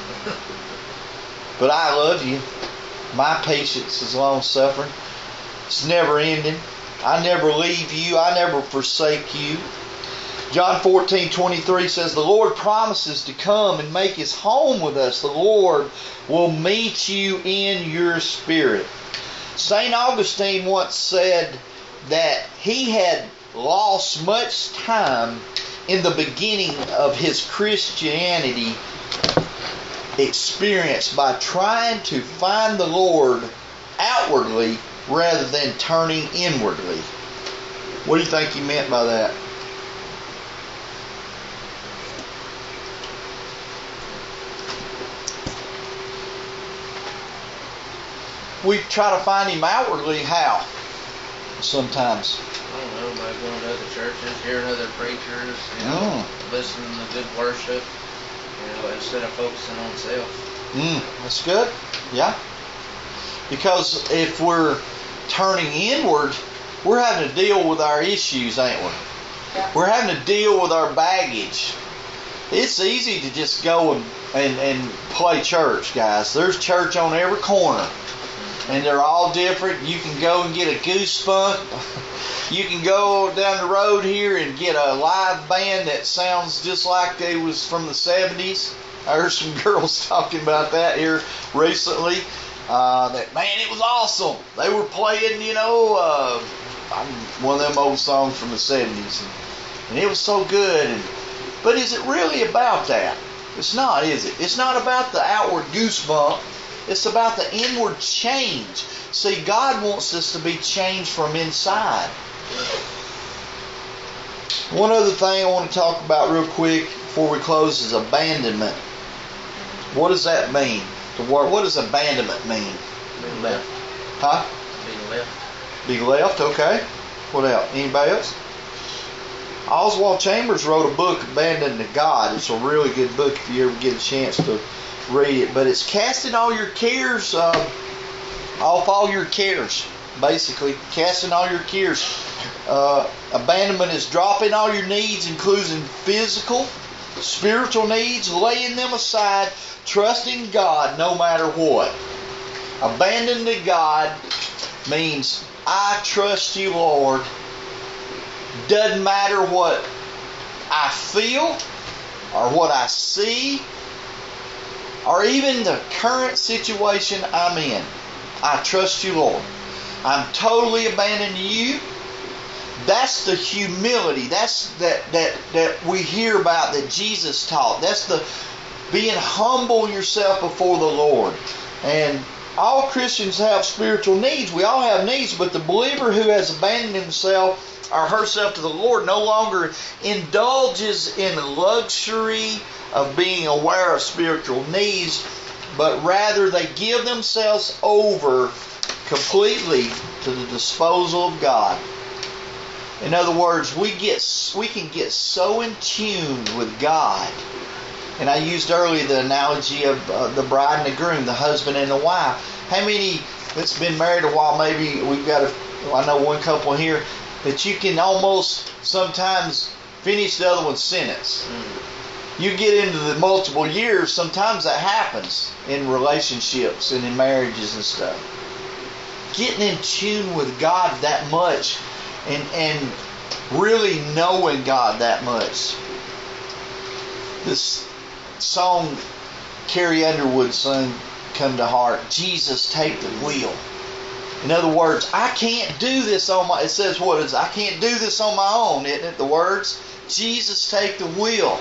S1: But I love you. My patience is long-suffering. It's never ending. I never leave you. I never forsake you. John fourteen twenty-three says, the Lord promises to come and make His home with us. The Lord will meet you in your spirit. Saint Augustine once said that he had lost much time in the beginning of his Christianity experience by trying to find the Lord outwardly rather than turning inwardly. What do you think he meant by that? We try to find Him outwardly. How? Sometimes.
S2: I don't know, by going to other churches, hearing other preachers, you know,
S1: Mm.
S2: listening to good worship, you know, instead of focusing on self.
S1: Mm, that's good. Yeah. Because if we're turning inward, we're having to deal with our issues, ain't we?
S4: Yeah.
S1: We're having to deal with our baggage. It's easy to just go and, and, and play church, guys. There's church on every corner. And they're all different. You can go and get a Goosebump. You can go down the road here and get a live band that sounds just like they was from the seventies. I heard some girls talking about that here recently. Uh, that, man, it was awesome. They were playing, you know, uh, one of them old songs from the seventies. And, and it was so good. And, but is it really about that? It's not, is it? It's not about the outward goosebump. It's about the inward change. See, God wants us to be changed from inside. One other thing I want to talk about real quick before we close is abandonment. What does that mean? The word, what does abandonment mean?
S2: Being left.
S1: Huh?
S2: Being left.
S1: Be left, okay. What else? Anybody else? Oswald Chambers wrote a book, Abandoned to God. It's a really good book if you ever get a chance to read it. But it's casting all your cares, uh, off all your cares, basically. Casting all your cares. Uh, abandonment is dropping all your needs, including physical, spiritual needs, laying them aside, trusting God no matter what. Abandoned to God means I trust you, Lord. Doesn't matter what I feel or what I see or even the current situation I'm in. I trust you, Lord. I'm totally abandoning you. That's the humility. That's that that that we hear about that Jesus taught. That's the being humble yourself before the Lord. And all Christians have spiritual needs. We all have needs, but the believer who has abandoned himself or herself to the Lord no longer indulges in the luxury of being aware of spiritual needs, but rather they give themselves over completely to the disposal of God. In other words, we get we can get so in tune with God. And I used earlier the analogy of uh, the bride and the groom, the husband and the wife. How many that's been married a while, maybe we've got a, I know one couple here, that you can almost sometimes finish the other one's sentence. Mm-hmm. You get into the multiple years, sometimes that happens in relationships and in marriages and stuff. Getting in tune with God that much and, and really knowing God that much. This song Carrie Underwood sung come to heart. Jesus, take the wheel. In other words, I can't do this on my, it says what is, I can't do this on my own, isn't it? The words, Jesus, take the wheel.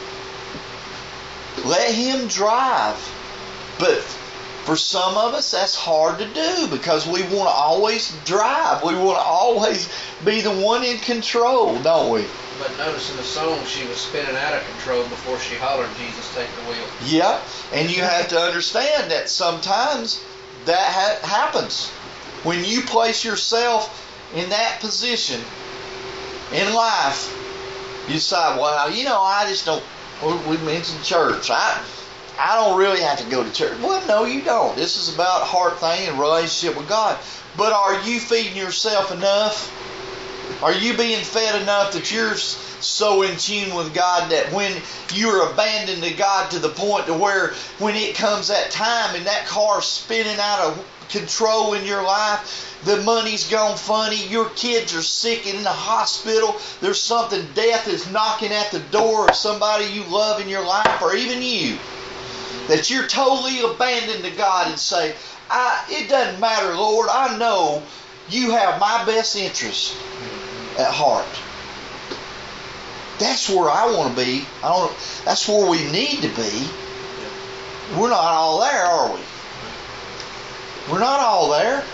S1: Let Him drive. But for some of us, that's hard to do because we want to always drive. We want to always be the one in control, don't we?
S2: But notice in the song, she was spinning out of control before she hollered, Jesus, take the wheel.
S1: Yeah, and you have to understand that sometimes that ha- happens. When you place yourself in that position in life, you decide, well, you know, I just don't, we mentioned church. I I don't really have to go to church. Well, no, you don't. This is about a heart thing and relationship with God. But are you feeding yourself enough? Are you being fed enough that you're so in tune with God that when you're abandoned to God to the point to where when it comes that time and that car's spinning out of control in your life, the money's gone funny, your kids are sick and in the hospital, there's something, death is knocking at the door of somebody you love in your life or even you, that you're totally abandoned to God and say, I, it doesn't matter, Lord, I know you have my best interest at heart. That's where I want to be. I don't. That's where we need to be. We're not all there, are we? We're not all there.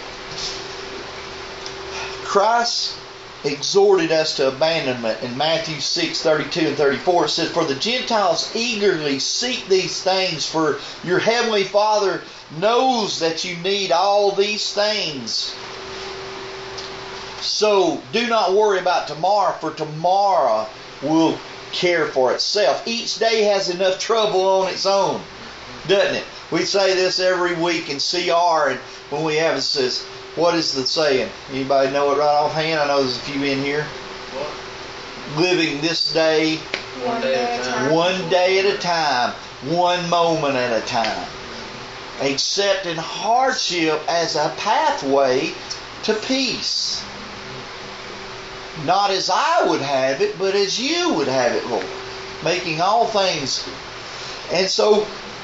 S1: Christ exhorted us to abandonment in Matthew six, thirty-two and thirty-four. It says, for the Gentiles eagerly seek these things, for your heavenly Father knows that you need all these things. So do not worry about tomorrow, for tomorrow will care for itself. Each day has enough trouble on its own. doesn't it? We say this every week in C R, and when we have it, it says, what is the saying? Anybody know it right offhand? I know there's a few in here.
S2: What?
S1: Living this day,
S2: One day at a time.
S1: one day at a time, one moment at a time. Accepting hardship as a pathway to peace. Not as I would have it, but as you would have it, Lord. Making all things. And so,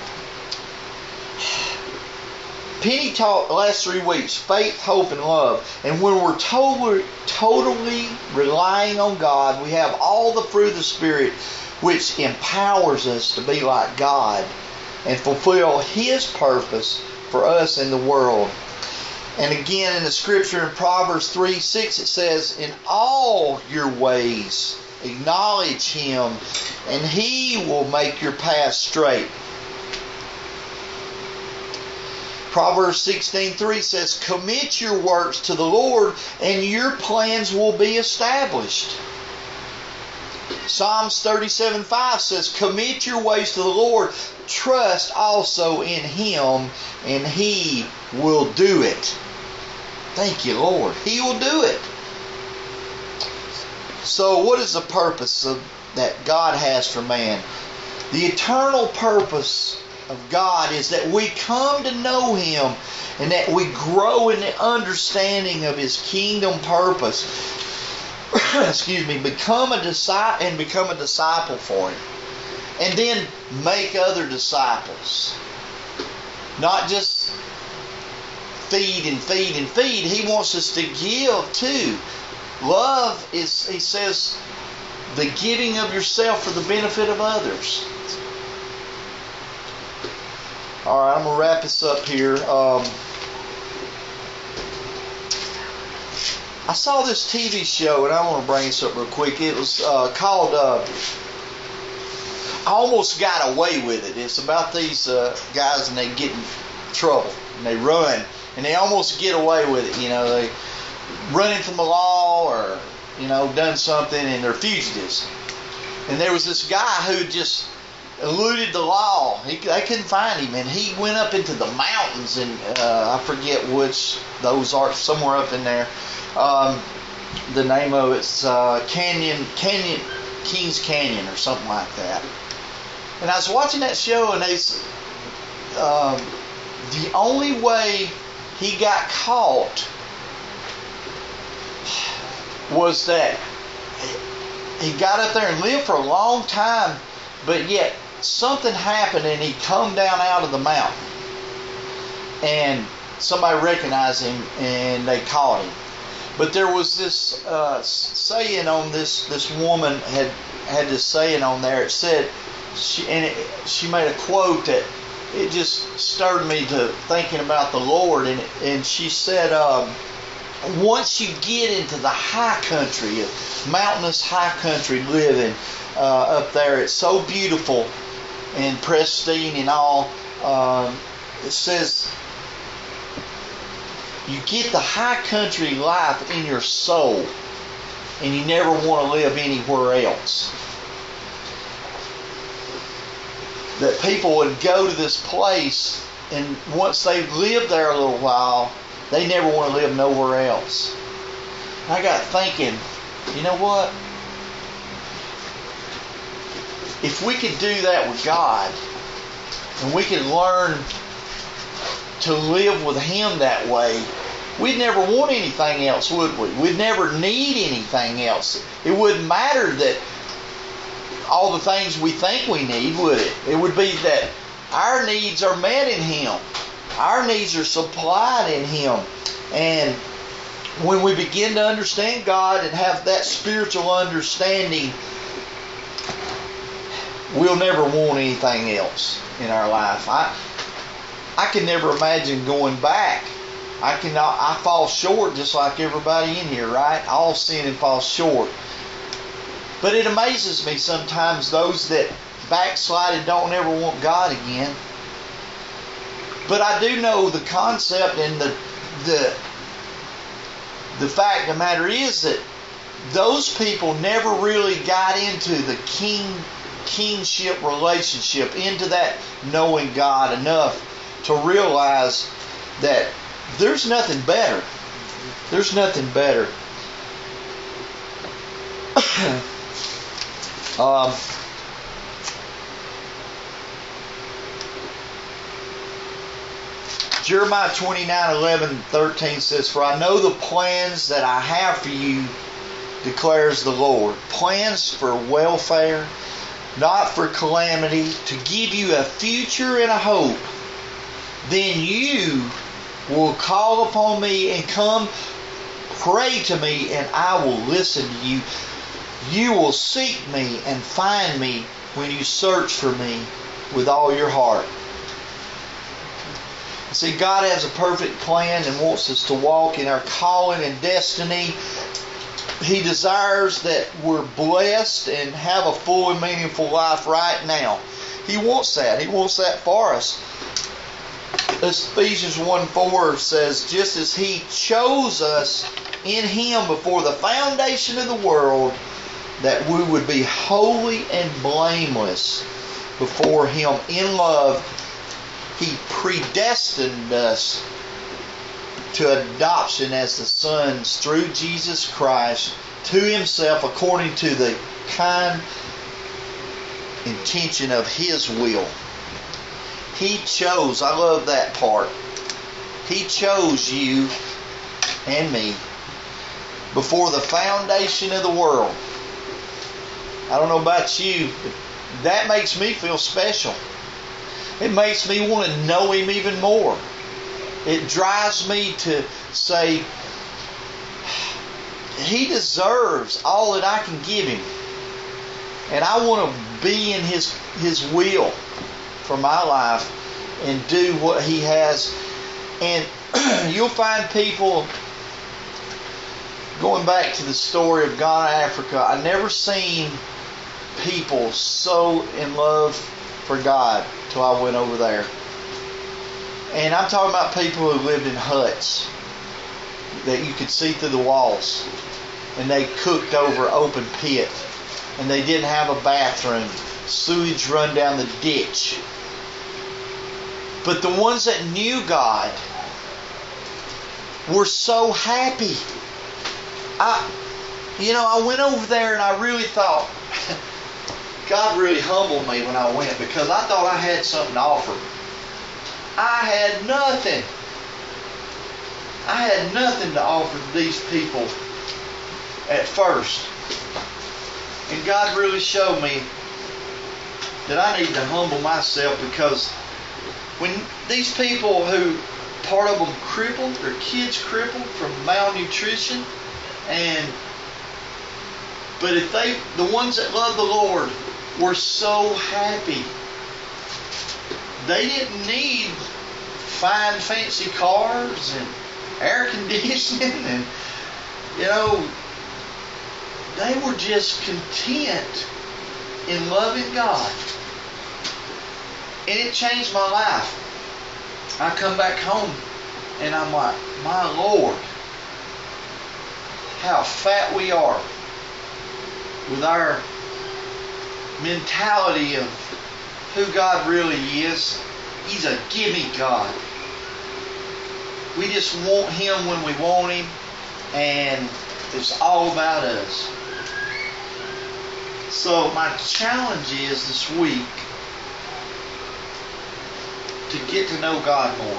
S1: Penny taught the last three weeks, faith, hope, and love. And when we're totally, totally relying on God, we have all the fruit of the Spirit, which empowers us to be like God and fulfill His purpose for us in the world. And again, in the scripture in Proverbs three six, it says, in all your ways acknowledge Him, and He will make your path straight. Proverbs sixteen three says, commit your works to the Lord, and your plans will be established. Psalms thirty-seven five says, commit your ways to the Lord, trust also in Him, and He will do it. Thank you, Lord. He will do it. So what is the purpose of, that God has for man? The eternal purpose of God is that we come to know Him and that we grow in the understanding of His kingdom purpose. Excuse me, become a disciple and become a disciple for Him. And then make other disciples. Not just feed and feed and feed. He wants us to give too. Love is, He says, the giving of yourself for the benefit of others. Alright, I'm going to wrap this up here. Um, I saw this T V show, and I want to bring this up real quick. It was uh, called uh, I Almost Got Away With It. It's about these uh, guys, and they get in trouble, and they run, and they almost get away with it. You know, they running from the law, or you know, done something, and they're fugitives. And there was this guy who just eluded the law. He, they couldn't find him, and he went up into the mountains, and uh, I forget which those are, somewhere up in there. Um, the name of it's uh, Canyon, Canyon, Kings Canyon, or something like that. And I was watching that show, and they, um, the only way he got caught was that he got up there and lived for a long time, but yet something happened, and he come down out of the mountain, and somebody recognized him, and they caught him. But there was this uh, saying on this this woman had had this saying on there. It said, she and it, she made a quote that it just stirred me to thinking about the Lord. And and she said, um, once you get into the high country, mountainous high country living uh, up there, it's so beautiful and pristine and all. Um, it says, you get the high country life in your soul, and you never want to live anywhere else. That people would go to this place, and once they've lived there a little while, they never want to live nowhere else. I got thinking, you know what? If we could do that with God, and we could learn to live with Him that way, we'd never want anything else, would we? We'd never need anything else. It wouldn't matter that all the things we think we need, would it? It would be that our needs are met in Him. Our needs are supplied in Him. And when we begin to understand God and have that spiritual understanding, we'll never want anything else in our life. I I can never imagine going back. I cannot. I fall short just like everybody in here, right? All sin and fall short. But it amazes me sometimes those that backslide and don't ever want God again. But I do know the concept, and the the the fact of the matter is that those people never really got into the king kingship relationship, into that knowing God enough to realize that there's nothing better. There's nothing better. um, Jeremiah twenty-nine, eleven, thirteen says, "For I know the plans that I have for you, declares the Lord. Plans for welfare, not for calamity, to give you a future and a hope. Then you will call upon me and come pray to me, and I will listen to you. You will seek me and find me when you search for me with all your heart." See, God has a perfect plan and wants us to walk in our calling and destiny. He desires that we're blessed and have a full and meaningful life right now. He wants that. He wants that for us. Ephesians one four says, "Just as He chose us in Him before the foundation of the world, that we would be holy and blameless before Him in love, He predestined us to adoption as the sons through Jesus Christ to Himself, according to the kind intention of His will." He chose, I love that part. He chose you and me before the foundation of the world. I don't know about you, but that makes me feel special. It makes me want to know Him even more. It drives me to say, He deserves all that I can give Him. And I want to be in His, His will for my life and do what He has. And you'll find people, going back to the story of Ghana, Africa, I never seen people so in love for God till I went over there. And I'm talking about people who lived in huts that you could see through the walls, and they cooked over open pit, and they didn't have a bathroom, sewage run down the ditch. But the ones that knew God were so happy. I, you know, I went over there and I really thought, God really humbled me when I went, because I thought I had something to offer. I had nothing. I had nothing to offer to these people at first. And God really showed me that I need to humble myself, because when these people who, part of them crippled, their kids crippled from malnutrition, and but if they, the ones that love the Lord, were so happy. They didn't need fine fancy cars and air conditioning, and you know, they were just content in loving God. And it changed my life. I come back home and I'm like, my Lord, how fat we are with our mentality of who God really is. He's a gimme God. We just want Him when we want Him, and it's all about us. So my challenge is this week to get to know God more.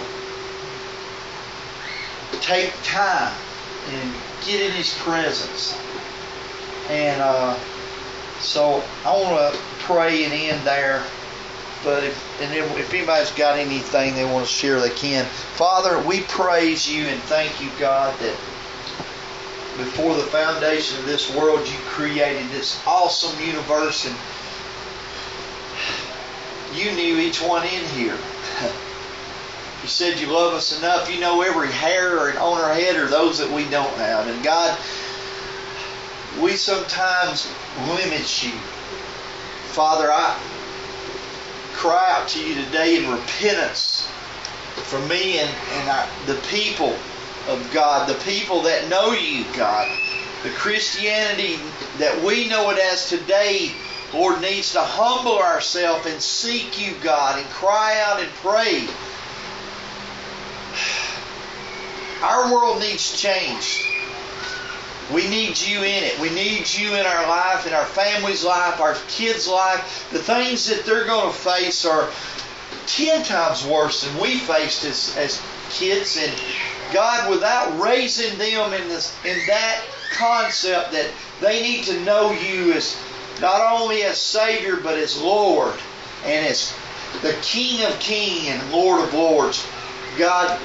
S1: Take time and get in His presence. And uh, so I want to pray and end there. But if, and if, if anybody's got anything they want to share, they can. Father, we praise You and thank You, God, that before the foundation of this world, You created this awesome universe, and You knew each one in here. You said You love us enough. You know every hair on our head or those that we don't have. And God, we sometimes limit You. Father, I cry out to You today in repentance for me and, and our, the people of God, the people that know You, God. The Christianity that we know it as today Lord, needs to humble ourselves and seek you, God, and cry out and pray. Our world needs changed. We need you in it. We need you in our life, in our family's life, our kids' life. The things that they're going to face are ten times worse than we faced as, as kids. And God, without raising them in this, in that concept that they need to know you as not only as Savior, but as Lord and as the King of Kings and Lord of Lords. God,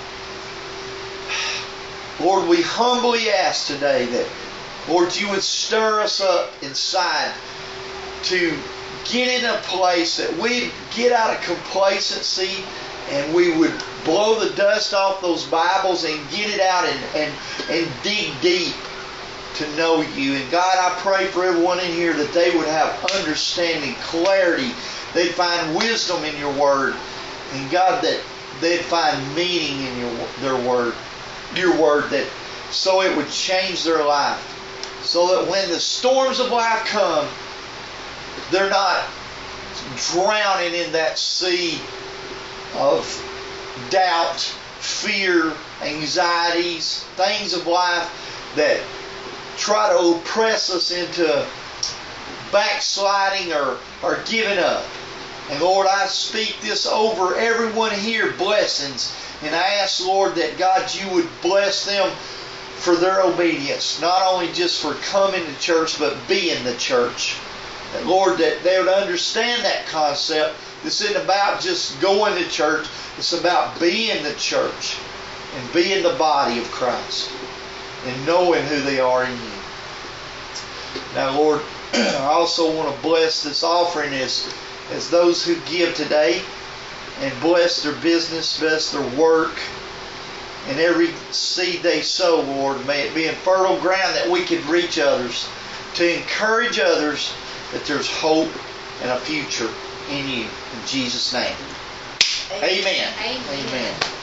S1: Lord, we humbly ask today that, Lord, you would stir us up inside to get in a place that we get out of complacency and we would blow the dust off those Bibles and get it out and, and, and dig deep to know you. And God, I pray for everyone in here that they would have understanding, clarity. They'd find wisdom in your word. And God, that they'd find meaning in your their word. Your word, that so it would change their life. So that when the storms of life come, they're not drowning in that sea of doubt, fear, anxieties, things of life that try to oppress us into backsliding or, or giving up. And Lord, I speak this over everyone here, blessings. And I ask, Lord, that God, you would bless them for their obedience. Not only just for coming to church, but being the church. And Lord, that they would understand that concept. This isn't about just going to church. It's about being the church and being the body of Christ and knowing who they are in you. Now, Lord, I also want to bless this offering as, as those who give today, and bless their business, bless their work, and every seed they sow, Lord. May it be in fertile ground that we could reach others, to encourage others that there's hope and a future in you. In Jesus' name. Amen.
S3: Amen.
S1: Amen.